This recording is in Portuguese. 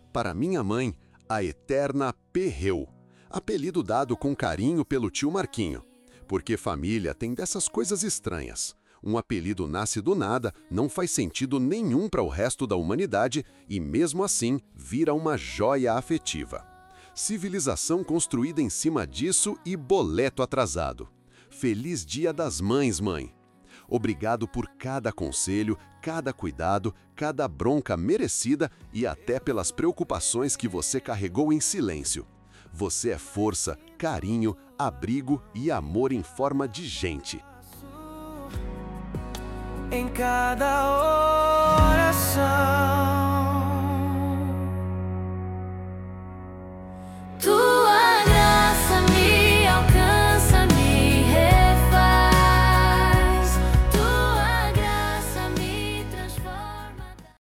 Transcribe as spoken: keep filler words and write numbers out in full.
Para minha mãe, a eterna Perreu, apelido dado com carinho pelo tio Marquinho. Porque família tem dessas coisas estranhas. Um apelido nasce do nada, não faz sentido nenhum para o resto da humanidade e, mesmo assim, vira uma joia afetiva. Civilização construída em cima disso e boleto atrasado. Feliz Dia das Mães, mãe! Obrigado por cada conselho, cada cuidado, cada bronca merecida e até pelas preocupações que você carregou em silêncio. Você é força, carinho, abrigo e amor em forma de gente. Em cada oração.